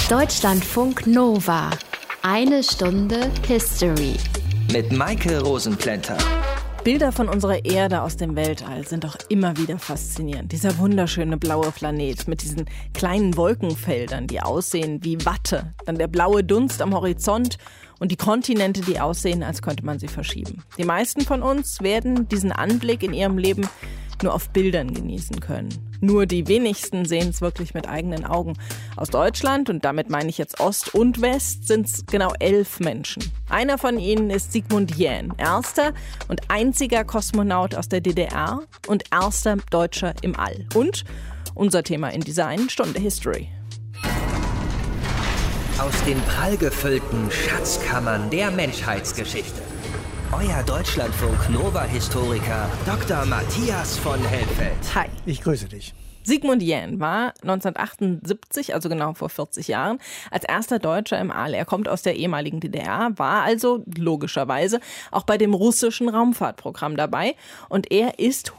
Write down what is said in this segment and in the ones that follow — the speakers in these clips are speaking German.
Deutschlandfunk Nova. Eine Stunde History. Mit Maike Rosenplanter. Bilder von unserer Erde aus dem Weltall sind doch immer wieder faszinierend. Dieser wunderschöne blaue Planet mit diesen kleinen Wolkenfeldern, die aussehen wie Watte. Dann der blaue Dunst am Horizont und die Kontinente, die aussehen, als könnte man sie verschieben. Die meisten von uns werden diesen Anblick in ihrem Leben nur auf Bildern genießen können. Nur die wenigsten sehen es wirklich mit eigenen Augen. Aus Deutschland, und damit meine ich jetzt Ost und West, sind es genau 11 Menschen. Einer von ihnen ist Sigmund Jähn, erster und einziger Kosmonaut aus der DDR und erster Deutscher im All. Und unser Thema in dieser einen Stunde History. Aus den prallgefüllten Schatzkammern der Menschheitsgeschichte. Euer Deutschlandfunk-Nova-Historiker Dr. Matthias von Helfeld. Hi. Ich grüße dich. Sigmund Jähn war 1978, also genau vor 40 Jahren, als erster Deutscher im All. Er kommt aus der ehemaligen DDR, war also logischerweise auch bei dem russischen Raumfahrtprogramm dabei. Und er ist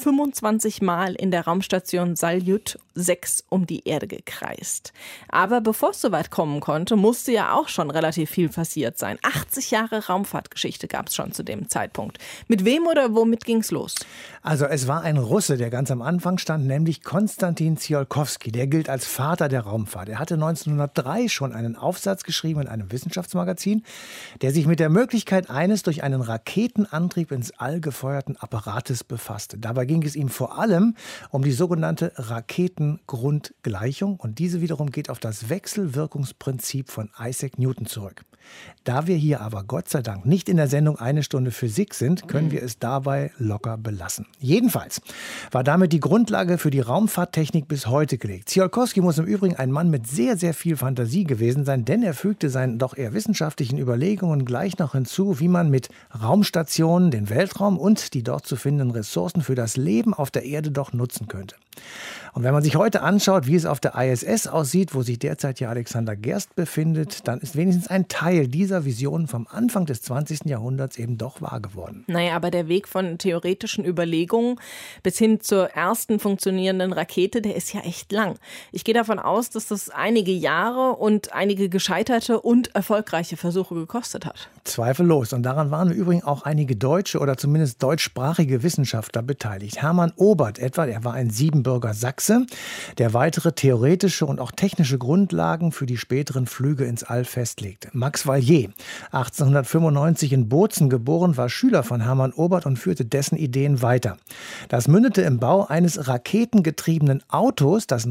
125 Mal in der Raumstation Saljut 6 um die Erde gekreist. Aber bevor es so weit kommen konnte, musste ja auch schon relativ viel passiert sein. 80 Jahre Raumfahrtgeschichte gab es schon zu dem Zeitpunkt. Mit wem oder womit ging's los? Also es war ein Russe, der ganz am Anfang stand, nämlich Konstantin Tsiolkovsky. Der gilt als Vater der Raumfahrt. Er hatte 1903 schon einen Aufsatz geschrieben in einem Wissenschaftsmagazin, der sich mit der Möglichkeit eines durch einen Raketenantrieb ins All gefeuerten Apparates befasste. Dabei ging es ihm vor allem um die sogenannte Raketengrundgleichung. Und diese wiederum geht auf das Wechselwirkungsprinzip von Isaac Newton zurück. Da wir hier aber Gott sei Dank nicht in der Sendung Eine Stunde Physik sind, können wir es dabei locker belassen. Jedenfalls war damit die Grundlage für die Raumfahrttechnik bis heute gelegt. Tsiolkovsky muss im Übrigen ein Mann mit sehr, sehr viel Fantasie gewesen sein, denn er fügte seinen doch eher wissenschaftlichen Überlegungen gleich noch hinzu, wie man mit Raumstationen den Weltraum und die dort zu findenden Ressourcen für das Leben auf der Erde doch nutzen könnte. Und wenn man sich heute anschaut, wie es auf der ISS aussieht, wo sich derzeit ja Alexander Gerst befindet, dann ist wenigstens ein Teil dieser Visionen vom Anfang des 20. Jahrhunderts eben doch wahr geworden. Naja, aber der Weg von theoretischen Überlegungen bis hin zur ersten funktionierenden Rakete, der ist ja echt lang. Ich gehe davon aus, dass das einige Jahre und einige gescheiterte und erfolgreiche Versuche gekostet hat. Zweifellos. Und daran waren im Übrigen auch einige deutsche oder zumindest deutschsprachige Wissenschaftler beteiligt. Hermann Oberth etwa, der war ein Siebenbürger Sachse, der weitere theoretische und auch technische Grundlagen für die späteren Flüge ins All festlegte. Max Valier, 1895 in Bozen geboren, war Schüler von Hermann Oberth und führte dessen Ideen weiter. Das mündete im Bau eines raketengetriebenen Autos, das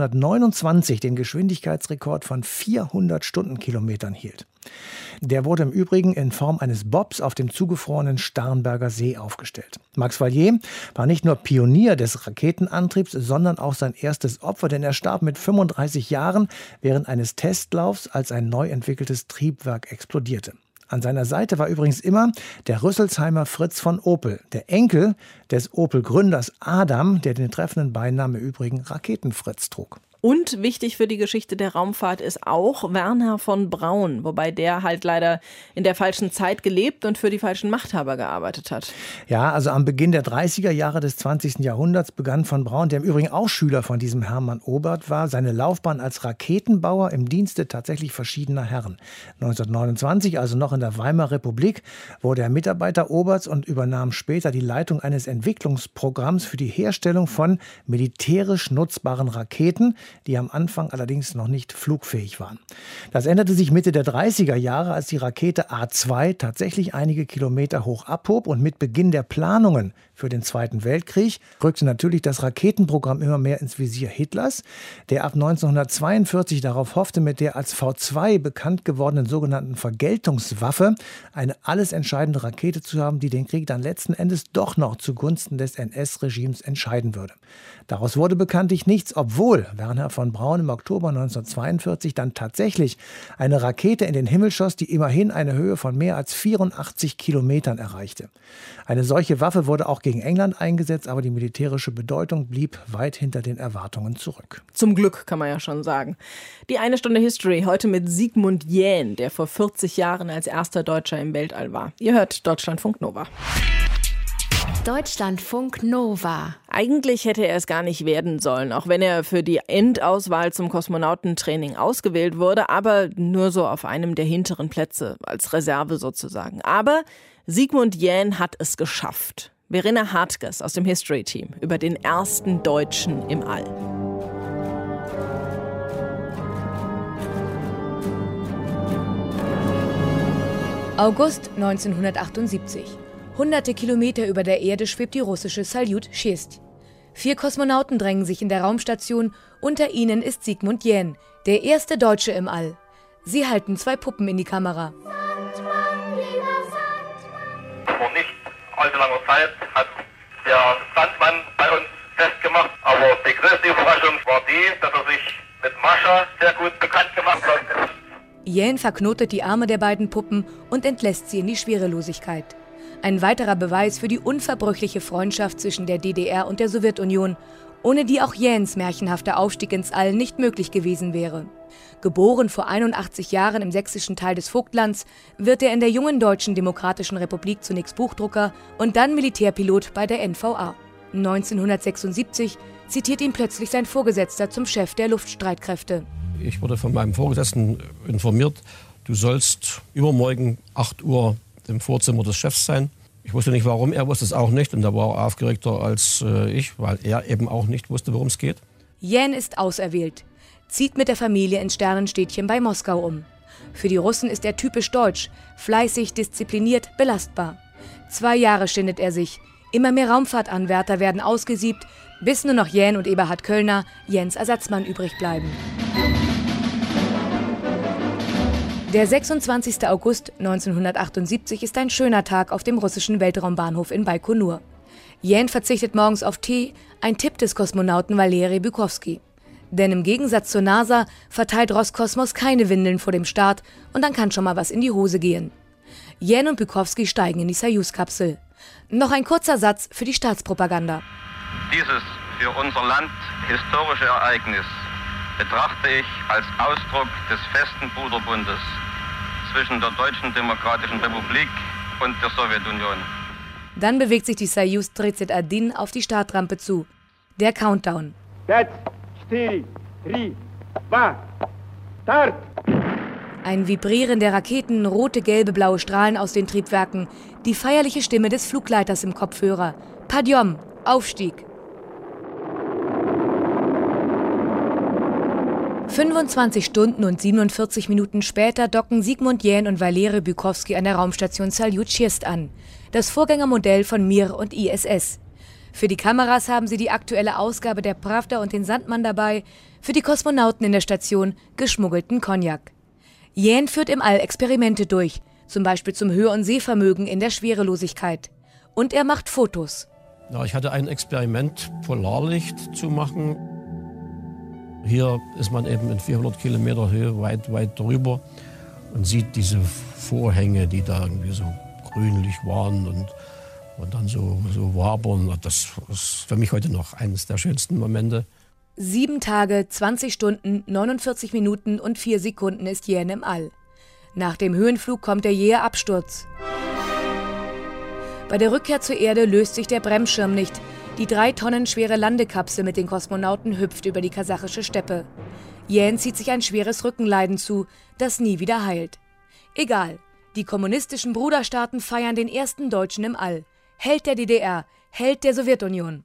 1929 den Geschwindigkeitsrekord von 400 Stundenkilometern hielt. Der wurde im Übrigen in Form eines Bobs auf dem zugefrorenen Starnberger See aufgestellt. Max Valier war nicht nur Pionier des Raketenantriebs, sondern auch sein erstes Opfer, denn er starb mit 35 Jahren während eines Testlaufs, als ein neu entwickeltes Triebwerk explodierte. An seiner Seite war übrigens immer der Rüsselsheimer Fritz von Opel, der Enkel des Opel-Gründers Adam, der den treffenden Beinamen im Übrigen Raketenfritz trug. Und wichtig für die Geschichte der Raumfahrt ist auch Wernher von Braun, wobei der halt leider in der falschen Zeit gelebt und für die falschen Machthaber gearbeitet hat. Ja, also am Beginn der 30er Jahre des 20. Jahrhunderts begann von Braun, der im Übrigen auch Schüler von diesem Hermann Oberth war, seine Laufbahn als Raketenbauer im Dienste tatsächlich verschiedener Herren. 1929, also noch in der Weimarer Republik, wurde er Mitarbeiter Oberths und übernahm später die Leitung eines Entwicklungsprogramms für die Herstellung von militärisch nutzbaren Raketen, die am Anfang allerdings noch nicht flugfähig waren. Das änderte sich Mitte der 30er Jahre, als die Rakete A2 tatsächlich einige Kilometer hoch abhob und mit Beginn der Planungen für den Zweiten Weltkrieg rückte natürlich das Raketenprogramm immer mehr ins Visier Hitlers, der ab 1942 darauf hoffte, mit der als V2 bekannt gewordenen sogenannten Vergeltungswaffe eine alles entscheidende Rakete zu haben, die den Krieg dann letzten Endes doch noch zugunsten des NS-Regimes entscheiden würde. Daraus wurde bekanntlich nichts, obwohl Wernher von Braun im Oktober 1942 dann tatsächlich eine Rakete in den Himmel schoss, die immerhin eine Höhe von mehr als 84 Kilometern erreichte. Eine solche Waffe wurde auch gegen England eingesetzt, aber die militärische Bedeutung blieb weit hinter den Erwartungen zurück. Zum Glück, kann man ja schon sagen. Die eine Stunde History heute mit Sigmund Jähn, der vor 40 Jahren als erster Deutscher im Weltall war. Ihr hört Deutschlandfunk Nova. Deutschlandfunk Nova. Eigentlich hätte er es gar nicht werden sollen, auch wenn er für die Endauswahl zum Kosmonautentraining ausgewählt wurde, aber nur so auf einem der hinteren Plätze, als Reserve sozusagen. Aber Sigmund Jähn hat es geschafft. Verena Hartges aus dem History-Team über den ersten Deutschen im All. August 1978. Hunderte Kilometer über der Erde schwebt die russische Saljut-6. 4 Kosmonauten drängen sich in der Raumstation. Unter ihnen ist Sigmund Jähn, der erste Deutsche im All. Sie halten 2 Puppen in die Kamera. Vor nicht allzu langer Zeit hat der Sandmann bei uns festgemacht. Aber die größte Überraschung war die, dass er sich mit Mascha sehr gut bekannt gemacht hat. Jähn verknotet die Arme der beiden Puppen und entlässt sie in die Schwerelosigkeit. Ein weiterer Beweis für die unverbrüchliche Freundschaft zwischen der DDR und der Sowjetunion, ohne die auch Jähns märchenhafter Aufstieg ins All nicht möglich gewesen wäre. Geboren vor 81 Jahren im sächsischen Teil des Vogtlands, wird er in der jungen Deutschen Demokratischen Republik zunächst Buchdrucker und dann Militärpilot bei der NVA. 1976 zitiert ihn plötzlich sein Vorgesetzter zum Chef der Luftstreitkräfte. Ich wurde von meinem Vorgesetzten informiert, du sollst übermorgen 8 Uhr im Vorzimmer des Chefs sein. Ich wusste nicht warum, er wusste es auch nicht und er war aufgeregter als ich, weil er eben auch nicht wusste, worum es geht. Jähn ist auserwählt, zieht mit der Familie ins Sternenstädtchen bei Moskau um. Für die Russen ist er typisch deutsch, fleißig, diszipliniert, belastbar. 2 Jahre schindet er sich, immer mehr Raumfahrtanwärter werden ausgesiebt, bis nur noch Jähn und Eberhard Köllner, Jähns Ersatzmann, übrig bleiben. Der 26. August 1978 ist ein schöner Tag auf dem russischen Weltraumbahnhof in Baikonur. Jähn verzichtet morgens auf Tee, ein Tipp des Kosmonauten Valeri Bykowski. Denn im Gegensatz zur NASA verteilt Roskosmos keine Windeln vor dem Start und dann kann schon mal was in die Hose gehen. Jähn und Bykowski steigen in die Soyuz-Kapsel. Noch ein kurzer Satz für die Staatspropaganda. Dieses für unser Land historische Ereignis betrachte ich als Ausdruck des festen Bruderbundes zwischen der Deutschen Demokratischen Republik und der Sowjetunion. Dann bewegt sich die Soyuz 31 auf die Startrampe zu. Der Countdown. 5, 4, 3, 2, Start! Ein Vibrieren der Raketen, rote, gelbe, blaue Strahlen aus den Triebwerken, die feierliche Stimme des Flugleiters im Kopfhörer. Padjom, Aufstieg. 25 Stunden und 47 Minuten später docken Sigmund Jähn und Valeri Bykowski an der Raumstation Saljut-6 an, das Vorgängermodell von Mir und ISS. Für die Kameras haben sie die aktuelle Ausgabe der Pravda und den Sandmann dabei, für die Kosmonauten in der Station geschmuggelten Cognac. Jähn führt im All Experimente durch, zum Beispiel zum Hör- und Sehvermögen in der Schwerelosigkeit. Und er macht Fotos. Ja, ich hatte ein Experiment, Polarlicht zu machen. Hier ist man eben in 400 Kilometer Höhe weit drüber und sieht diese Vorhänge, die da irgendwie so grünlich waren und dann so wabern. Das ist für mich heute noch eines der schönsten Momente. 7 Tage, 20 Stunden, 49 Minuten und 4 Sekunden ist Jähn im All. Nach dem Höhenflug kommt der jähe Absturz. Bei der Rückkehr zur Erde löst sich der Bremsschirm nicht. Die 3 Tonnen schwere Landekapsel mit den Kosmonauten hüpft über die kasachische Steppe. Jähn zieht sich ein schweres Rückenleiden zu, das nie wieder heilt. Egal, die kommunistischen Bruderstaaten feiern den ersten Deutschen im All. Held der DDR, Held der Sowjetunion.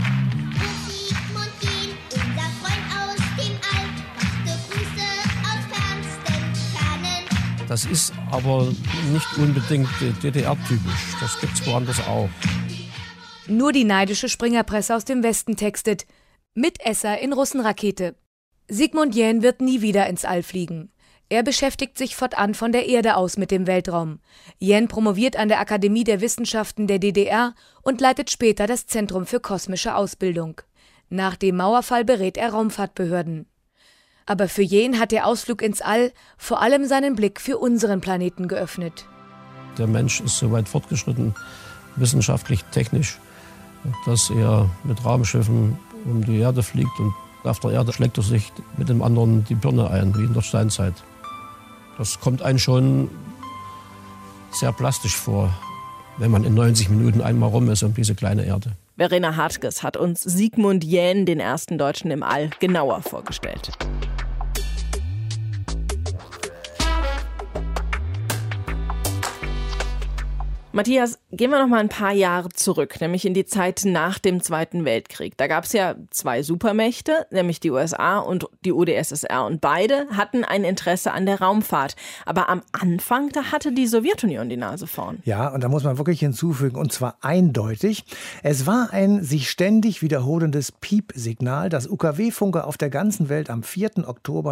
Das ist aber nicht unbedingt DDR-typisch. Das gibt's woanders auch. Nur die neidische Springerpresse aus dem Westen textet: Mitesser in Russenrakete. Sigmund Jähn wird nie wieder ins All fliegen. Er beschäftigt sich fortan von der Erde aus mit dem Weltraum. Jähn promoviert an der Akademie der Wissenschaften der DDR und leitet später das Zentrum für kosmische Ausbildung. Nach dem Mauerfall berät er Raumfahrtbehörden. Aber für Jähn hat der Ausflug ins All vor allem seinen Blick für unseren Planeten geöffnet. Der Mensch ist so weit fortgeschritten, wissenschaftlich, technisch, dass er mit Raumschiffen um die Erde fliegt und auf der Erde schlägt er sich mit dem anderen die Birne ein, wie in der Steinzeit. Das kommt einem schon sehr plastisch vor, wenn man in 90 Minuten einmal rum ist um diese kleine Erde. Verena Hartges hat uns Sigmund Jähn, den ersten Deutschen im All, genauer vorgestellt. Matthias, gehen wir noch mal ein paar Jahre zurück, nämlich in die Zeit nach dem Zweiten Weltkrieg. Da gab es ja zwei Supermächte, nämlich die USA und die UdSSR. Und beide hatten ein Interesse an der Raumfahrt. Aber am Anfang, da hatte die Sowjetunion die Nase vorn. Ja, und da muss man wirklich hinzufügen, und zwar eindeutig. Es war ein sich ständig wiederholendes Piep-Signal, das UKW-Funker auf der ganzen Welt am 4. Oktober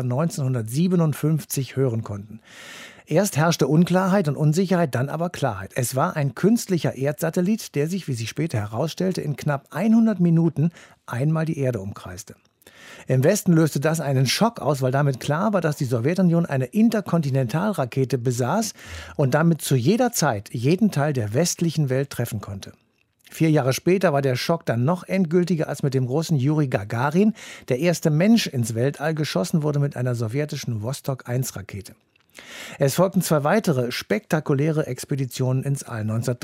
1957 hören konnten. Erst herrschte Unklarheit und Unsicherheit, dann aber Klarheit. Es war ein künstlicher Erdsatellit, der sich, wie sich später herausstellte, in knapp 100 Minuten einmal die Erde umkreiste. Im Westen löste das einen Schock aus, weil damit klar war, dass die Sowjetunion eine Interkontinentalrakete besaß und damit zu jeder Zeit jeden Teil der westlichen Welt treffen konnte. 4 Jahre später war der Schock dann noch endgültiger, als mit dem großen Juri Gagarin der erste Mensch ins Weltall geschossen wurde mit einer sowjetischen Vostok-1-Rakete. Es folgten 2 weitere spektakuläre Expeditionen ins All.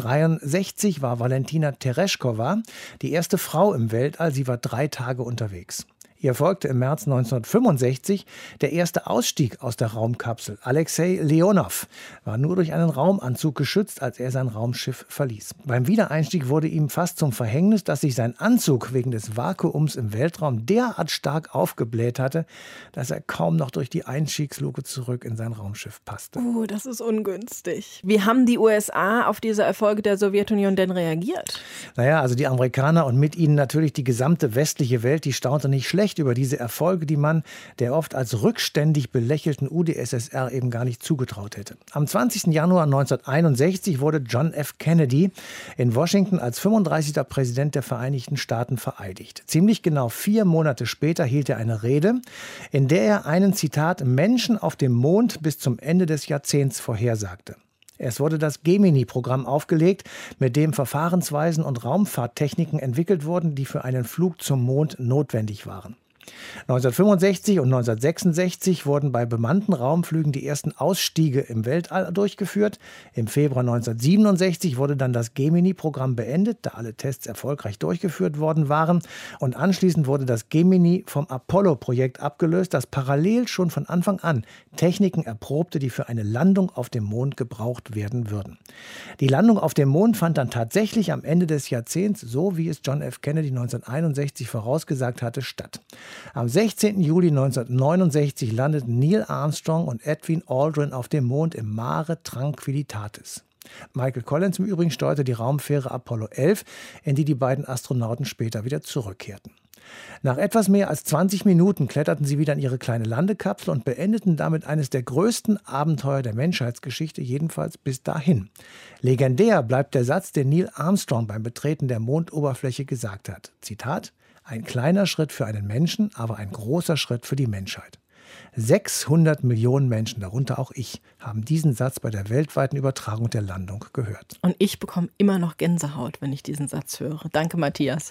1963 war Valentina Tereshkova die erste Frau im Weltall. Sie war 3 Tage unterwegs. Ihr folgte im März 1965 der erste Ausstieg aus der Raumkapsel. Alexei Leonov war nur durch einen Raumanzug geschützt, als er sein Raumschiff verließ. Beim Wiedereinstieg wurde ihm fast zum Verhängnis, dass sich sein Anzug wegen des Vakuums im Weltraum derart stark aufgebläht hatte, dass er kaum noch durch die Einstiegsluke zurück in sein Raumschiff passte. Das ist ungünstig. Wie haben die USA auf diese Erfolge der Sowjetunion denn reagiert? Naja, also die Amerikaner und mit ihnen natürlich die gesamte westliche Welt, die staunte nicht schlecht über diese Erfolge, die man der oft als rückständig belächelten UdSSR eben gar nicht zugetraut hätte. Am 20. Januar 1961 wurde John F. Kennedy in Washington als 35. Präsident der Vereinigten Staaten vereidigt. Ziemlich genau 4 Monate später hielt er eine Rede, in der er einen, Zitat, Menschen auf dem Mond bis zum Ende des Jahrzehnts vorhersagte. Es wurde das Gemini-Programm aufgelegt, mit dem Verfahrensweisen und Raumfahrttechniken entwickelt wurden, die für einen Flug zum Mond notwendig waren. 1965 und 1966 wurden bei bemannten Raumflügen die ersten Ausstiege im Weltall durchgeführt. Im Februar 1967 wurde dann das Gemini-Programm beendet, da alle Tests erfolgreich durchgeführt worden waren. Und anschließend wurde das Gemini vom Apollo-Projekt abgelöst, das parallel schon von Anfang an Techniken erprobte, die für eine Landung auf dem Mond gebraucht werden würden. Die Landung auf dem Mond fand dann tatsächlich am Ende des Jahrzehnts, so wie es John F. Kennedy 1961 vorausgesagt hatte, statt. Am 16. Juli 1969 landeten Neil Armstrong und Edwin Aldrin auf dem Mond im Mare Tranquillitatis. Michael Collins im Übrigen steuerte die Raumfähre Apollo 11, in die die beiden Astronauten später wieder zurückkehrten. Nach etwas mehr als 20 Minuten kletterten sie wieder in ihre kleine Landekapsel und beendeten damit eines der größten Abenteuer der Menschheitsgeschichte, jedenfalls bis dahin. Legendär bleibt der Satz, den Neil Armstrong beim Betreten der Mondoberfläche gesagt hat. Zitat: Ein kleiner Schritt für einen Menschen, aber ein großer Schritt für die Menschheit. 600 Millionen Menschen, darunter auch ich, haben diesen Satz bei der weltweiten Übertragung der Landung gehört. Und ich bekomme immer noch Gänsehaut, wenn ich diesen Satz höre. Danke, Matthias.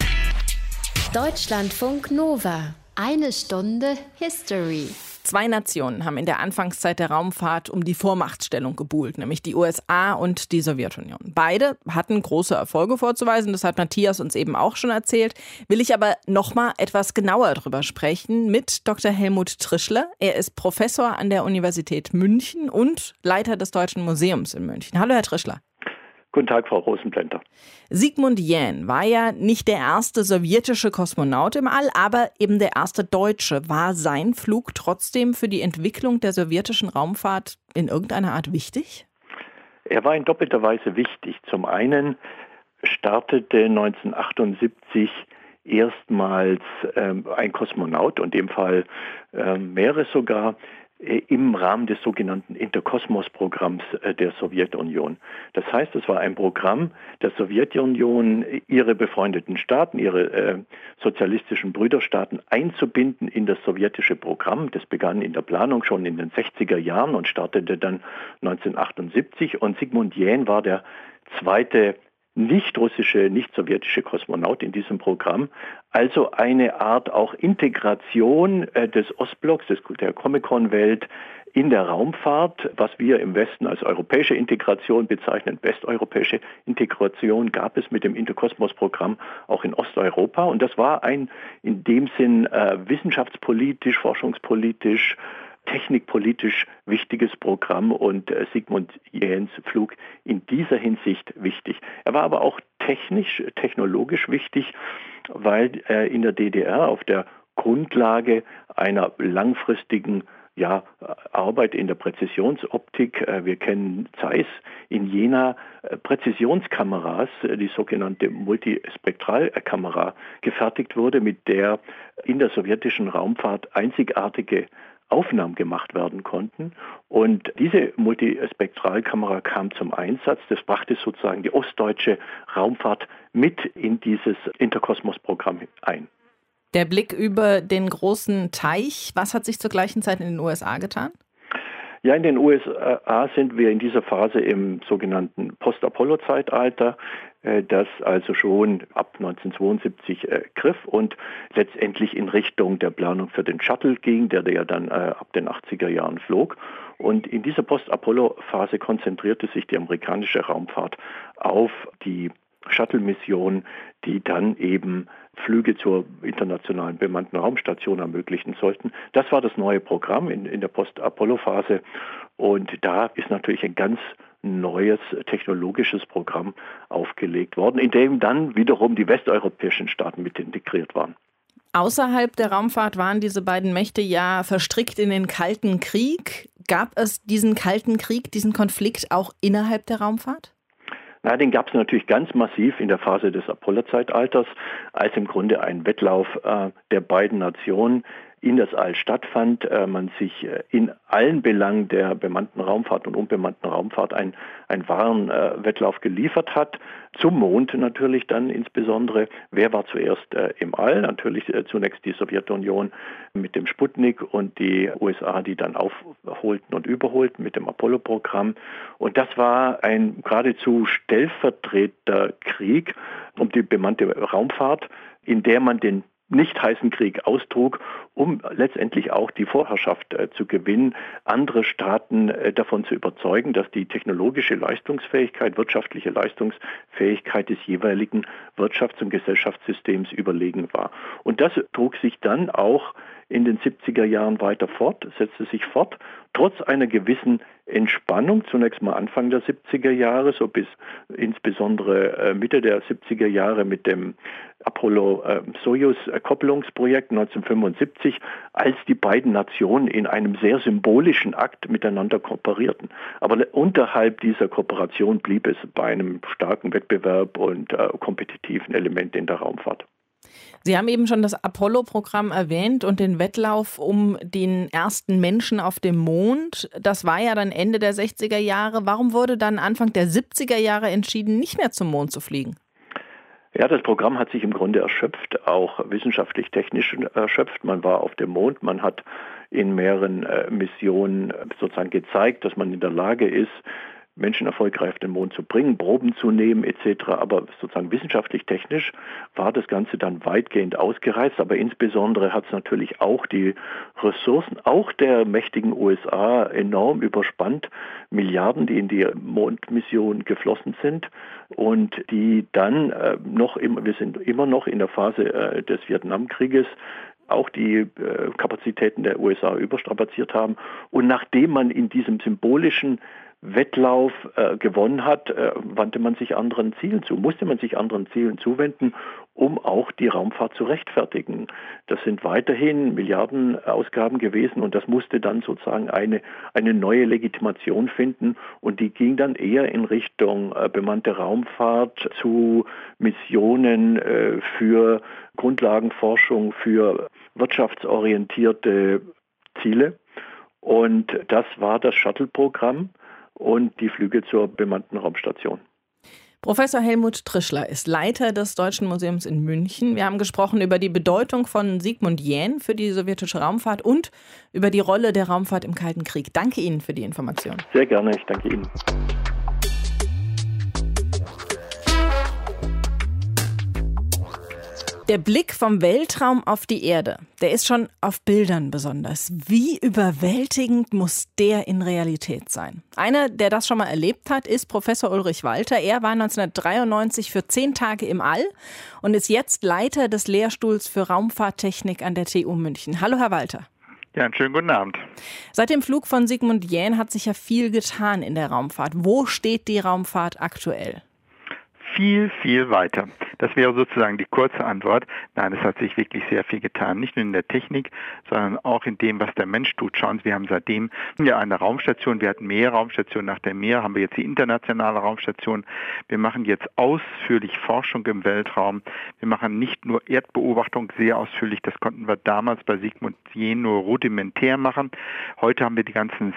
Deutschlandfunk Nova. 1 Stunde History. 2 Nationen haben in der Anfangszeit der Raumfahrt um die Vormachtstellung gebuhlt, nämlich die USA und die Sowjetunion. Beide hatten große Erfolge vorzuweisen, das hat Matthias uns eben auch schon erzählt. Will ich aber noch mal etwas genauer drüber sprechen mit Dr. Helmut Trischler. Er ist Professor an der Universität München und Leiter des Deutschen Museums in München. Hallo, Herr Trischler. Guten Tag, Frau Rosenplenter. Sigmund Jähn war ja nicht der erste sowjetische Kosmonaut im All, aber eben der erste Deutsche. War sein Flug trotzdem für die Entwicklung der sowjetischen Raumfahrt in irgendeiner Art wichtig? Er war in doppelter Weise wichtig. Zum einen startete 1978 erstmals ein Kosmonaut, und in dem Fall mehrere sogar, im Rahmen des sogenannten Interkosmos-Programms der Sowjetunion. Das heißt, es war ein Programm der Sowjetunion, ihre befreundeten Staaten, ihre sozialistischen Brüderstaaten einzubinden in das sowjetische Programm. Das begann in der Planung schon in den 60er Jahren und startete dann 1978. Und Sigmund Jähn war der zweite nicht russische, nicht sowjetische Kosmonaut in diesem Programm. Also eine Art auch Integration des Ostblocks, der Comecon-Welt in der Raumfahrt, was wir im Westen als europäische Integration bezeichnen, westeuropäische Integration, gab es mit dem Interkosmos-Programm auch in Osteuropa. Und das war ein in dem Sinn wissenschaftspolitisch, forschungspolitisch, technikpolitisch wichtiges Programm und Sigmund Jähns Flug in dieser Hinsicht wichtig. Er war aber auch technologisch wichtig, weil in der DDR auf der Grundlage einer langfristigen Arbeit in der Präzisionsoptik, wir kennen Zeiss in Jena, Präzisionskameras, die sogenannte Multispektralkamera, gefertigt wurde, mit der in der sowjetischen Raumfahrt einzigartige Aufnahmen gemacht werden konnten. Und diese Multispektralkamera kam zum Einsatz. Das brachte sozusagen die ostdeutsche Raumfahrt mit in dieses Interkosmos-Programm ein. Der Blick über den großen Teich, was hat sich zur gleichen Zeit in den USA getan? Ja, in den USA sind wir in dieser Phase im sogenannten Post-Apollo-Zeitalter, das also schon ab 1972 griff und letztendlich in Richtung der Planung für den Shuttle ging, der ja dann ab den 80er Jahren flog. Und in dieser Post-Apollo-Phase konzentrierte sich die amerikanische Raumfahrt auf die Shuttle-Mission, die dann eben Flüge zur internationalen bemannten Raumstation ermöglichen sollten. Das war das neue Programm in der Post-Apollo-Phase. Und da ist natürlich ein ganz neues technologisches Programm aufgelegt worden, in dem dann wiederum die westeuropäischen Staaten mit integriert waren. Außerhalb der Raumfahrt waren diese beiden Mächte ja verstrickt in den Kalten Krieg. Gab es diesen Kalten Krieg, diesen Konflikt auch innerhalb der Raumfahrt? Na, den gab es natürlich ganz massiv in der Phase des Apollo-Zeitalters, als im Grunde ein Wettlauf der beiden Nationen in das All stattfand, man sich in allen Belangen der bemannten Raumfahrt und unbemannten Raumfahrt einen wahren Wettlauf geliefert hat. Zum Mond natürlich dann insbesondere. Wer war zuerst im All? Natürlich zunächst die Sowjetunion mit dem Sputnik und die USA, die dann aufholten und überholten mit dem Apollo-Programm. Und das war ein geradezu Stellvertreterkrieg um die bemannte Raumfahrt, in der man den nicht heißen Krieg austrug, um letztendlich auch die Vorherrschaft zu gewinnen, andere Staaten davon zu überzeugen, dass die technologische Leistungsfähigkeit, wirtschaftliche Leistungsfähigkeit des jeweiligen Wirtschafts- und Gesellschaftssystems überlegen war. Und das trug sich dann auch in den 70er Jahren weiter fort, setzte sich fort, trotz einer gewissen Entspannung, zunächst mal Anfang der 70er Jahre, so bis insbesondere Mitte der 70er Jahre mit dem Apollo-Soyuz-Kopplungsprojekt 1975, als die beiden Nationen in einem sehr symbolischen Akt miteinander kooperierten. Aber unterhalb dieser Kooperation blieb es bei einem starken Wettbewerb und kompetitiven Element in der Raumfahrt. Sie haben eben schon das Apollo-Programm erwähnt und den Wettlauf um den ersten Menschen auf dem Mond. Das war ja dann Ende der 60er Jahre. Warum wurde dann Anfang der 70er Jahre entschieden, nicht mehr zum Mond zu fliegen? Ja, das Programm hat sich im Grunde erschöpft, auch wissenschaftlich-technisch erschöpft. Man war auf dem Mond, man hat in mehreren Missionen sozusagen gezeigt, dass man in der Lage ist, Menschen erfolgreich auf den Mond zu bringen, Proben zu nehmen etc. Aber sozusagen wissenschaftlich-technisch war das Ganze dann weitgehend ausgereizt. Aber insbesondere hat es natürlich auch die Ressourcen, auch der mächtigen USA, enorm überspannt. Milliarden, die in die Mondmission geflossen sind und die dann wir sind immer noch in der Phase des Vietnamkrieges, auch die Kapazitäten der USA überstrapaziert haben. Und nachdem man in diesem symbolischen Wettlauf gewonnen hat, wandte man sich anderen Zielen zu, musste man sich anderen Zielen zuwenden, um auch die Raumfahrt zu rechtfertigen. Das sind weiterhin Milliardenausgaben gewesen und das musste dann sozusagen eine neue Legitimation finden und die ging dann eher in Richtung bemannte Raumfahrt zu Missionen für Grundlagenforschung, für wirtschaftsorientierte Ziele und das war das Shuttle-Programm und die Flüge zur bemannten Raumstation. Professor Helmut Trischler ist Leiter des Deutschen Museums in München. Wir haben gesprochen über die Bedeutung von Sigmund Jähn für die sowjetische Raumfahrt und über die Rolle der Raumfahrt im Kalten Krieg. Danke Ihnen für die Information. Sehr gerne, ich danke Ihnen. Der Blick vom Weltraum auf die Erde, der ist schon auf Bildern besonders. Wie überwältigend muss der in Realität sein? Einer, der das schon mal erlebt hat, ist Professor Ulrich Walter. Er war 1993 für 10 Tage im All und ist jetzt Leiter des Lehrstuhls für Raumfahrttechnik an der TU München. Hallo, Herr Walter. Ja, einen schönen guten Abend. Seit dem Flug von Sigmund Jähn hat sich ja viel getan in der Raumfahrt. Wo steht die Raumfahrt aktuell? Viel, viel weiter. Das wäre sozusagen die kurze Antwort. Nein, es hat sich wirklich sehr viel getan. Nicht nur in der Technik, sondern auch in dem, was der Mensch tut. Schauen Sie, wir haben seitdem ja eine Raumstation. Wir hatten mehr Raumstationen. Nach der Meer haben wir jetzt die internationale Raumstation. Wir machen jetzt ausführlich Forschung im Weltraum. Wir machen nicht nur Erdbeobachtung sehr ausführlich. Das konnten wir damals bei Sigmund Jähn nur rudimentär machen. Heute haben wir die ganzen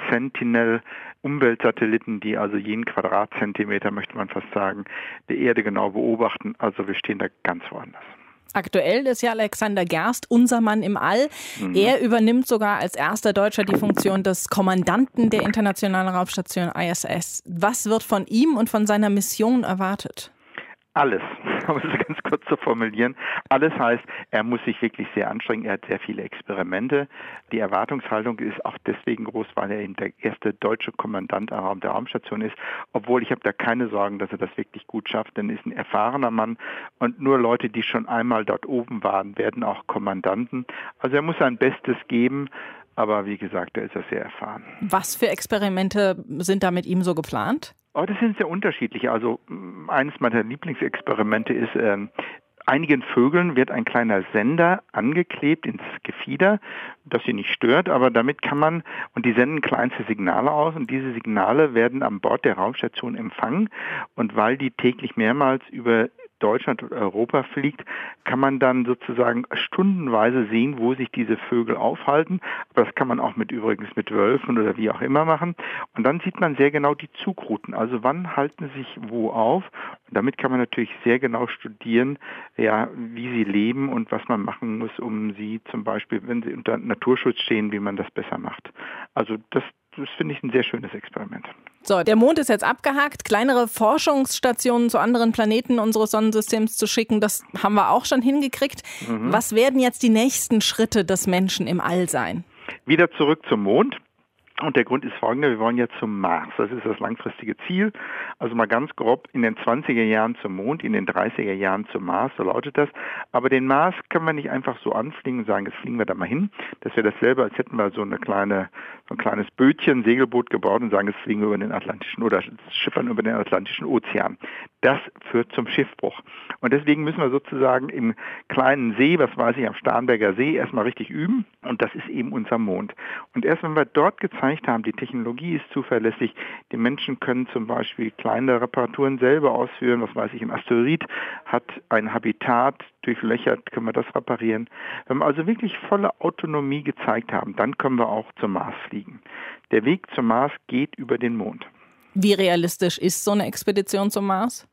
Sentinel-Umweltsatelliten, die also jeden Quadratzentimeter, möchte man fast sagen, der Erde genau beobachten. Also wir stehen da ganz woanders. Aktuell ist ja Alexander Gerst unser Mann im All. Er übernimmt sogar als erster Deutscher die Funktion des Kommandanten der Internationalen Raumstation ISS. Was wird von ihm und von seiner Mission erwartet? Alles, um es ganz kurz zu formulieren. Alles heißt, er muss sich wirklich sehr anstrengen. Er hat sehr viele Experimente. Die Erwartungshaltung ist auch deswegen groß, weil er eben der erste deutsche Kommandant der Raumstation ist. Obwohl ich habe da keine Sorgen, dass er das wirklich gut schafft, denn er ist ein erfahrener Mann und nur Leute, die schon einmal dort oben waren, werden auch Kommandanten. Also er muss sein Bestes geben, aber wie gesagt, er ist ja sehr erfahren. Was für Experimente sind da mit ihm so geplant? Oh, das sind sehr unterschiedliche. Also eines meiner Lieblingsexperimente ist, einigen Vögeln wird ein kleiner Sender angeklebt ins Gefieder, das sie nicht stört, aber damit kann man, und die senden kleinste Signale aus und diese Signale werden an Bord der Raumstation empfangen und weil die täglich mehrmals über Deutschland und Europa fliegt, kann man dann sozusagen stundenweise sehen, wo sich diese Vögel aufhalten. Aber das kann man auch übrigens mit Wölfen oder wie auch immer machen. Und dann sieht man sehr genau die Zugrouten. Also wann halten sie sich wo auf? Und damit kann man natürlich sehr genau studieren, ja, wie sie leben und was man machen muss, um sie zum Beispiel, wenn sie unter Naturschutz stehen, wie man das besser macht. Also das finde ich ein sehr schönes Experiment. So, der Mond ist jetzt abgehakt. Kleinere Forschungsstationen zu anderen Planeten unseres Sonnensystems zu schicken, das haben wir auch schon hingekriegt. Was werden jetzt die nächsten Schritte des Menschen im All sein? Wieder zurück zum Mond. Und der Grund ist folgender, wir wollen ja zum Mars. Das ist das langfristige Ziel. Also mal ganz grob in den 20er Jahren zum Mond, in den 30er Jahren zum Mars, so lautet das. Aber den Mars können wir nicht einfach so anfliegen und sagen, jetzt fliegen wir da mal hin. Das wäre dasselbe, als hätten wir so ein kleines Bötchen, ein Segelboot gebaut und sagen, jetzt fliegen wir über den Atlantischen oder schippern über den Atlantischen Ozean. Das führt zum Schiffbruch. Und deswegen müssen wir sozusagen im kleinen See, was weiß ich, am Starnberger See, erstmal richtig üben. Und das ist eben unser Mond. Und erst wenn wir dort gezeigt haben, die Technologie ist zuverlässig, die Menschen können zum Beispiel kleine Reparaturen selber ausführen, was weiß ich, ein Asteroid hat ein Habitat durchlöchert, können wir das reparieren. Wenn wir also wirklich volle Autonomie gezeigt haben, dann können wir auch zum Mars fliegen. Der Weg zum Mars geht über den Mond. Wie realistisch ist so eine Expedition zum Mars?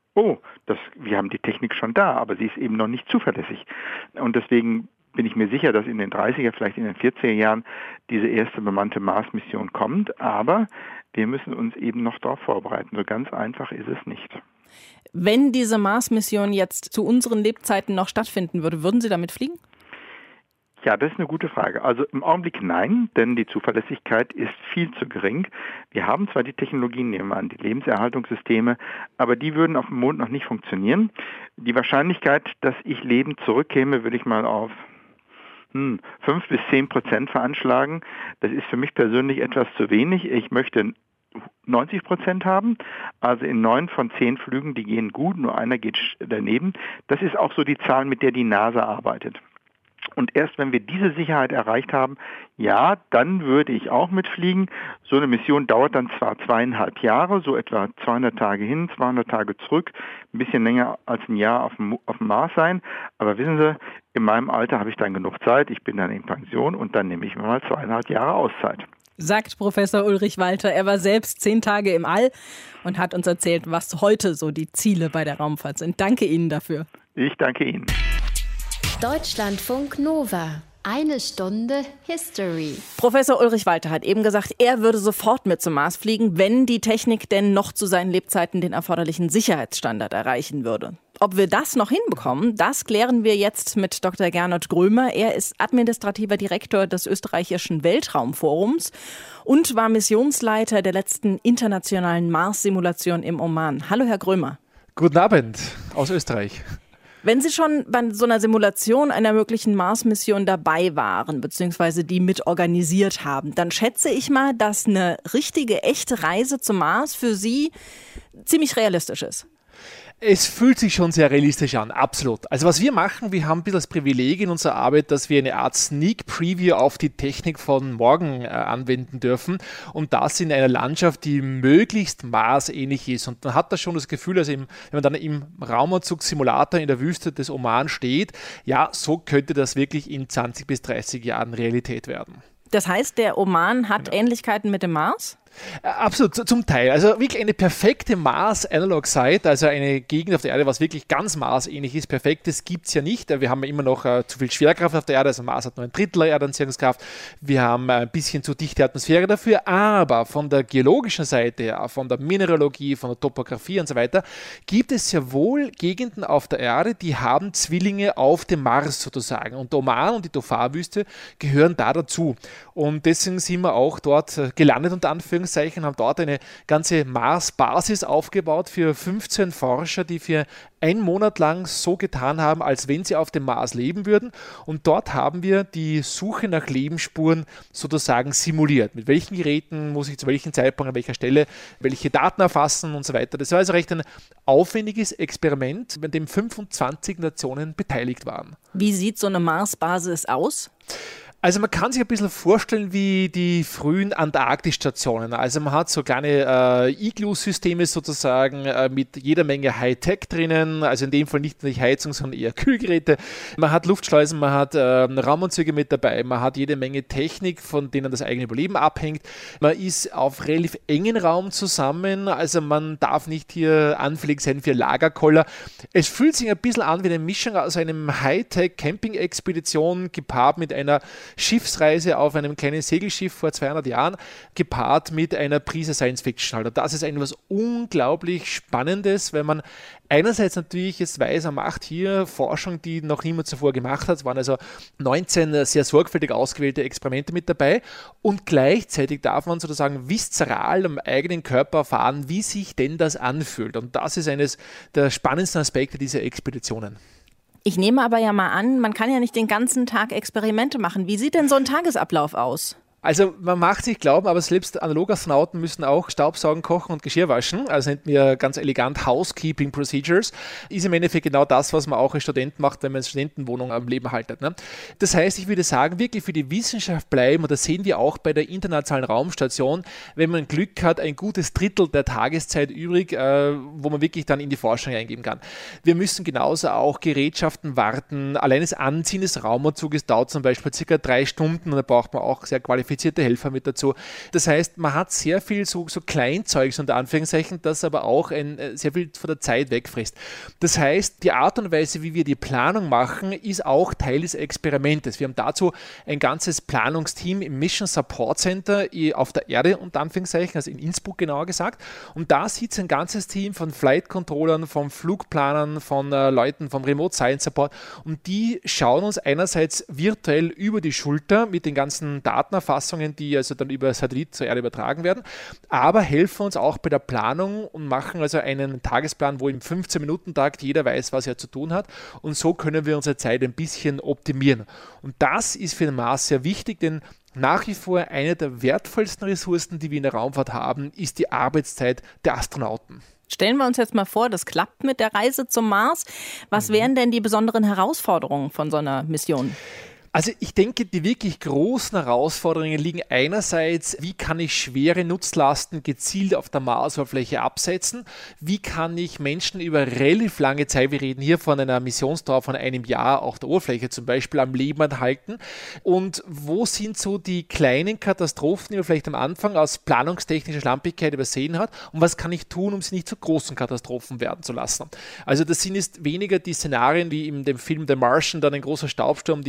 Wir haben die Technik schon da, aber sie ist eben noch nicht zuverlässig. Und deswegen bin ich mir sicher, dass in den 30er, vielleicht in den 40er Jahren diese erste bemannte Mars-Mission kommt. Aber wir müssen uns eben noch darauf vorbereiten. So ganz einfach ist es nicht. Wenn diese Mars-Mission jetzt zu unseren Lebzeiten noch stattfinden würde, würden Sie damit fliegen? Ja, das ist eine gute Frage. Also im Augenblick nein, denn die Zuverlässigkeit ist viel zu gering. Wir haben zwar die Technologien, nehmen wir an, die Lebenserhaltungssysteme, aber die würden auf dem Mond noch nicht funktionieren. Die Wahrscheinlichkeit, dass ich lebend zurückkäme, würde ich mal auf 5-10% veranschlagen. Das ist für mich persönlich etwas zu wenig. Ich möchte 90% haben, also in 9 von 10 Flügen, die gehen gut, nur einer geht daneben. Das ist auch so die Zahl, mit der die NASA arbeitet. Und erst wenn wir diese Sicherheit erreicht haben, ja, dann würde ich auch mitfliegen. So eine Mission dauert dann zwar 2,5 Jahre, so etwa 200 Tage hin, 200 Tage zurück, ein bisschen länger als ein Jahr auf dem Mars sein. Aber wissen Sie, in meinem Alter habe ich dann genug Zeit, ich bin dann in Pension und dann nehme ich mir mal 2,5 Jahre Auszeit. Sagt Professor Ulrich Walter. Er war selbst 10 Tage im All und hat uns erzählt, was heute so die Ziele bei der Raumfahrt sind. Danke Ihnen dafür. Ich danke Ihnen. Deutschlandfunk Nova. 1 Stunde History. Professor Ulrich Walter hat eben gesagt, er würde sofort mit zum Mars fliegen, wenn die Technik denn noch zu seinen Lebzeiten den erforderlichen Sicherheitsstandard erreichen würde. Ob wir das noch hinbekommen, das klären wir jetzt mit Dr. Gernot Grömer. Er ist administrativer Direktor des österreichischen Weltraumforums und war Missionsleiter der letzten internationalen Mars-Simulation im Oman. Hallo, Herr Grömer. Guten Abend aus Österreich. Wenn Sie schon bei so einer Simulation einer möglichen Mars-Mission dabei waren, beziehungsweise die mit organisiert haben, dann schätze ich mal, dass eine richtige, echte Reise zum Mars für Sie ziemlich realistisch ist. Es fühlt sich schon sehr realistisch an, absolut. Also was wir machen, wir haben ein bisschen das Privileg in unserer Arbeit, dass wir eine Art Sneak Preview auf die Technik von morgen anwenden dürfen und das in einer Landschaft, die möglichst Mars-ähnlich ist. Und man hat da schon das Gefühl, also wenn man dann im Raumanzug-Simulator in der Wüste des Oman steht, ja, so könnte das wirklich in 20 bis 30 Jahren Realität werden. Das heißt, der Oman hat Ähnlichkeiten mit dem Mars? Absolut, zum Teil. Also wirklich eine perfekte Mars-Analog-Site, also eine Gegend auf der Erde, was wirklich ganz Mars-ähnlich ist. Perfektes gibt es ja nicht. Wir haben ja immer noch zu viel Schwerkraft auf der Erde, also Mars hat nur 1/3 Erdanziehungskraft. Wir haben ein bisschen zu dichte Atmosphäre dafür, aber von der geologischen Seite, von der Mineralogie, von der Topographie und so weiter, gibt es ja wohl Gegenden auf der Erde, die haben Zwillinge auf dem Mars sozusagen. Und Oman und die Dhofar-Wüste gehören da dazu. Und deswegen sind wir auch dort gelandet, unter Anführungszeichen, haben dort eine ganze Mars-Basis aufgebaut für 15 Forscher, die für 1 Monat lang so getan haben, als wenn sie auf dem Mars leben würden. Und dort haben wir die Suche nach Lebensspuren sozusagen simuliert. Mit welchen Geräten muss ich zu welchem Zeitpunkt, an welcher Stelle, welche Daten erfassen und so weiter. Das war also recht ein aufwendiges Experiment, bei dem 25 Nationen beteiligt waren. Wie sieht so eine Mars-Basis aus? Also man kann sich ein bisschen vorstellen wie die frühen Antarktisstationen. Also man hat so kleine Igloo-Systeme sozusagen mit jeder Menge Hightech drinnen. Also in dem Fall nicht nur Heizung, sondern eher Kühlgeräte. Man hat Luftschleusen, man hat Raumanzüge mit dabei, man hat jede Menge Technik, von denen das eigene Überleben abhängt. Man ist auf relativ engen Raum zusammen, also man darf nicht hier anfällig sein für Lagerkoller. Es fühlt sich ein bisschen an wie eine Mischung aus einem Hightech-Camping-Expedition gepaart mit einer Schiffsreise auf einem kleinen Segelschiff vor 200 Jahren, gepaart mit einer Prise Science-Fiction. Also das ist etwas unglaublich Spannendes, weil man einerseits natürlich jetzt weiß, man macht hier Forschung, die noch niemand zuvor gemacht hat. Es waren also 19 sehr sorgfältig ausgewählte Experimente mit dabei und gleichzeitig darf man sozusagen viszeral am eigenen Körper erfahren, wie sich denn das anfühlt. Und das ist eines der spannendsten Aspekte dieser Expeditionen. Ich nehme aber ja mal an, man kann ja nicht den ganzen Tag Experimente machen. Wie sieht denn so ein Tagesablauf aus? Also man macht sich glauben, aber selbst Analogastronauten müssen auch Staubsaugen, kochen und Geschirr waschen. Also nennt man ganz elegant Housekeeping Procedures. Ist im Endeffekt genau das, was man auch als Student macht, wenn man eine Studentenwohnung am Leben haltet. Ne? Das heißt, ich würde sagen, wirklich für die Wissenschaft bleiben, und das sehen wir auch bei der Internationalen Raumstation, wenn man Glück hat, ein gutes Drittel der Tageszeit übrig, wo man wirklich dann in die Forschung eingeben kann. Wir müssen genauso auch Gerätschaften warten. Allein das Anziehen des Raumanzuges dauert zum Beispiel ca. 3 Stunden und da braucht man auch sehr qualifizierte Helfer mit dazu. Das heißt, man hat sehr viel so Kleinzeugs unter Anführungszeichen, das aber auch sehr viel von der Zeit wegfrisst. Das heißt, die Art und Weise, wie wir die Planung machen, ist auch Teil des Experimentes. Wir haben dazu ein ganzes Planungsteam im Mission Support Center auf der Erde unter Anführungszeichen, also in Innsbruck genauer gesagt. Und da sitzt ein ganzes Team von Flight-Controllern, von Flugplanern, von Leuten vom Remote Science Support und die schauen uns einerseits virtuell über die Schulter mit den ganzen Datenerfassungen, die also dann über Satellit zur Erde übertragen werden, aber helfen uns auch bei der Planung und machen also einen Tagesplan, wo im 15-Minuten-Takt jeder weiß, was er zu tun hat und so können wir unsere Zeit ein bisschen optimieren. Und das ist für den Mars sehr wichtig, denn nach wie vor eine der wertvollsten Ressourcen, die wir in der Raumfahrt haben, ist die Arbeitszeit der Astronauten. Stellen wir uns jetzt mal vor, das klappt mit der Reise zum Mars. Was wären denn die besonderen Herausforderungen von so einer Mission? Also ich denke, die wirklich großen Herausforderungen liegen einerseits, wie kann ich schwere Nutzlasten gezielt auf der Marsoberfläche absetzen? Wie kann ich Menschen über relativ lange Zeit, wir reden hier von einer Missionsdauer von 1 Jahr auf der Oberfläche zum Beispiel, am Leben erhalten? Und wo sind so die kleinen Katastrophen, die man vielleicht am Anfang aus planungstechnischer Schlampigkeit übersehen hat? Und was kann ich tun, um sie nicht zu großen Katastrophen werden zu lassen? Also das sind jetzt weniger die Szenarien wie in dem Film The Martian, dann ein großer Staubsturm, die halbe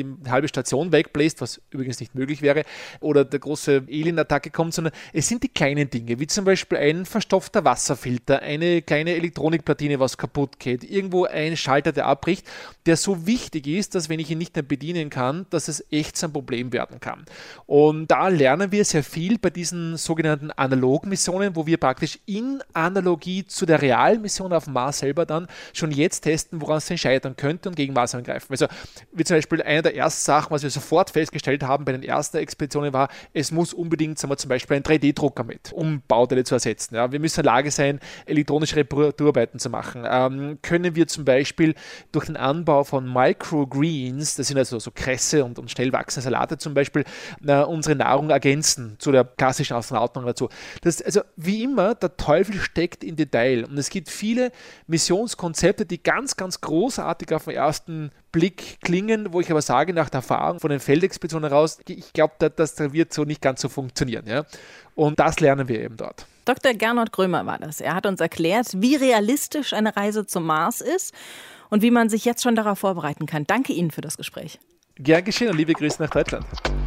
Station wegbläst, was übrigens nicht möglich wäre, oder der große Alien-Attacke kommt, sondern es sind die kleinen Dinge, wie zum Beispiel ein verstopfter Wasserfilter, eine kleine Elektronikplatine, was kaputt geht, irgendwo ein Schalter, der abbricht, der so wichtig ist, dass wenn ich ihn nicht mehr bedienen kann, dass es echt so ein Problem werden kann. Und da lernen wir sehr viel bei diesen sogenannten Analog-Missionen, wo wir praktisch in Analogie zu der realen Mission auf dem Mars selber dann schon jetzt testen, woran es denn scheitern könnte und gegen Maßnahmen greifen. Also wie zum Beispiel eine der ersten Sachen, was wir sofort festgestellt haben bei den ersten Expeditionen war, es muss unbedingt, sagen wir zum Beispiel, ein 3D-Drucker mit, um Bauteile zu ersetzen. Ja, wir müssen in der Lage sein, elektronische Reparaturarbeiten zu machen. Können wir zum Beispiel durch den Anbau von Microgreens, das sind also so Kresse und schnell wachsende Salate zum Beispiel, unsere Nahrung ergänzen zu der klassischen Astronautennahrung dazu. Das, also wie immer, der Teufel steckt im Detail und es gibt viele Missionskonzepte, die ganz, ganz großartig auf den ersten Blick klingen, wo ich aber sage, nach der Erfahrung von den Feldexpeditionen heraus, ich glaube, das wird so nicht ganz so funktionieren. Ja? Und das lernen wir eben dort. Dr. Gernot Grömer war das. Er hat uns erklärt, wie realistisch eine Reise zum Mars ist und wie man sich jetzt schon darauf vorbereiten kann. Danke Ihnen für das Gespräch. Gern geschehen und liebe Grüße nach Deutschland.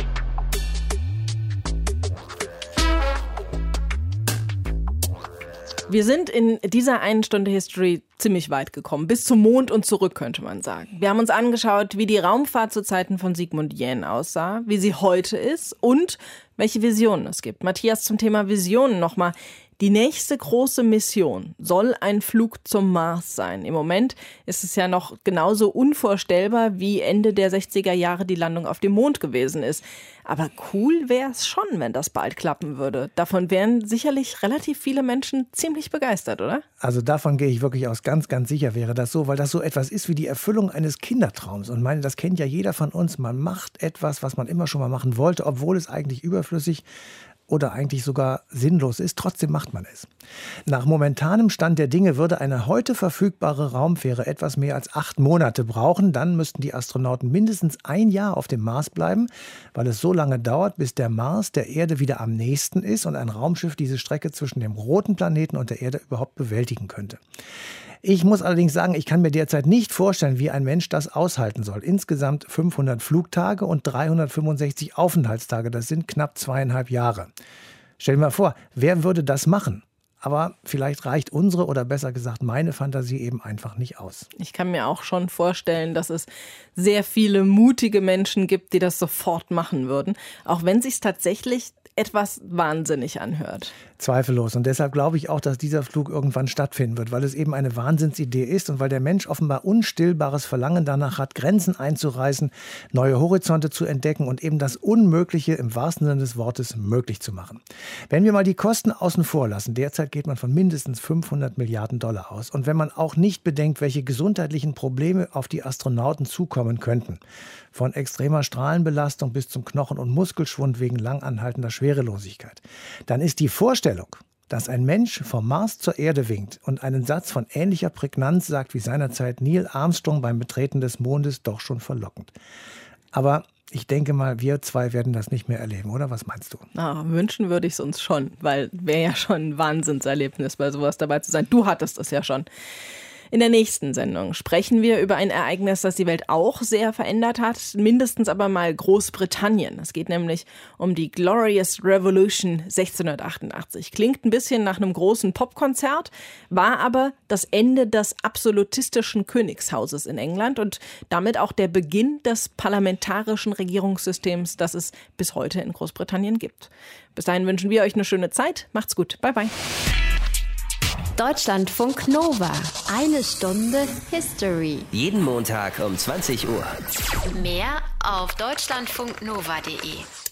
Wir sind in dieser 1 Stunde History ziemlich weit gekommen. Bis zum Mond und zurück, könnte man sagen. Wir haben uns angeschaut, wie die Raumfahrt zu Zeiten von Sigmund Jähn aussah, wie sie heute ist und welche Visionen es gibt. Matthias, zum Thema Visionen nochmal. Die nächste große Mission soll ein Flug zum Mars sein. Im Moment ist es ja noch genauso unvorstellbar, wie Ende der 60er Jahre die Landung auf dem Mond gewesen ist. Aber cool wäre es schon, wenn das bald klappen würde. Davon wären sicherlich relativ viele Menschen ziemlich begeistert, oder? Also davon gehe ich wirklich aus. Ganz, ganz sicher wäre das so, weil das so etwas ist wie die Erfüllung eines Kindertraums. Und meine, das kennt ja jeder von uns. Man macht etwas, was man immer schon mal machen wollte, obwohl es eigentlich überflüssig oder eigentlich sogar sinnlos ist, trotzdem macht man es. Nach momentanem Stand der Dinge würde eine heute verfügbare Raumfähre etwas mehr als 8 Monate brauchen. Dann müssten die Astronauten mindestens 1 Jahr auf dem Mars bleiben, weil es so lange dauert, bis der Mars der Erde wieder am nächsten ist und ein Raumschiff diese Strecke zwischen dem roten Planeten und der Erde überhaupt bewältigen könnte. Ich muss allerdings sagen, ich kann mir derzeit nicht vorstellen, wie ein Mensch das aushalten soll. Insgesamt 500 Flugtage und 365 Aufenthaltstage. Das sind knapp 2,5 Jahre. Stell dir mal vor, wer würde das machen? Aber vielleicht reicht unsere oder besser gesagt meine Fantasie eben einfach nicht aus. Ich kann mir auch schon vorstellen, dass es sehr viele mutige Menschen gibt, die das sofort machen würden. Auch wenn es sich tatsächlich etwas wahnsinnig anhört. Zweifellos. Und deshalb glaube ich auch, dass dieser Flug irgendwann stattfinden wird, weil es eben eine Wahnsinnsidee ist und weil der Mensch offenbar unstillbares Verlangen danach hat, Grenzen einzureißen, neue Horizonte zu entdecken und eben das Unmögliche im wahrsten Sinne des Wortes möglich zu machen. Wenn wir mal die Kosten außen vor lassen, derzeit geht man von mindestens 500 Milliarden Dollar aus. Und wenn man auch nicht bedenkt, welche gesundheitlichen Probleme auf die Astronauten zukommen könnten, von extremer Strahlenbelastung bis zum Knochen- und Muskelschwund wegen langanhaltender Schwerelosigkeit, dann ist die Vorstellung, dass ein Mensch vom Mars zur Erde winkt und einen Satz von ähnlicher Prägnanz sagt wie seinerzeit Neil Armstrong beim Betreten des Mondes, doch schon verlockend. Aber ich denke mal, wir zwei werden das nicht mehr erleben, oder? Was meinst du? Wünschen würde ich es uns schon, weil wäre ja schon ein Wahnsinnserlebnis, bei sowas dabei zu sein. Du hattest es ja schon. In der nächsten Sendung sprechen wir über ein Ereignis, das die Welt auch sehr verändert hat, mindestens aber mal Großbritannien. Es geht nämlich um die Glorious Revolution 1688. Klingt ein bisschen nach einem großen Popkonzert, war aber das Ende des absolutistischen Königshauses in England und damit auch der Beginn des parlamentarischen Regierungssystems, das es bis heute in Großbritannien gibt. Bis dahin wünschen wir euch eine schöne Zeit. Macht's gut. Bye, bye. Deutschlandfunk Nova. 1 Stunde History. Jeden Montag um 20 Uhr. Mehr auf deutschlandfunknova.de.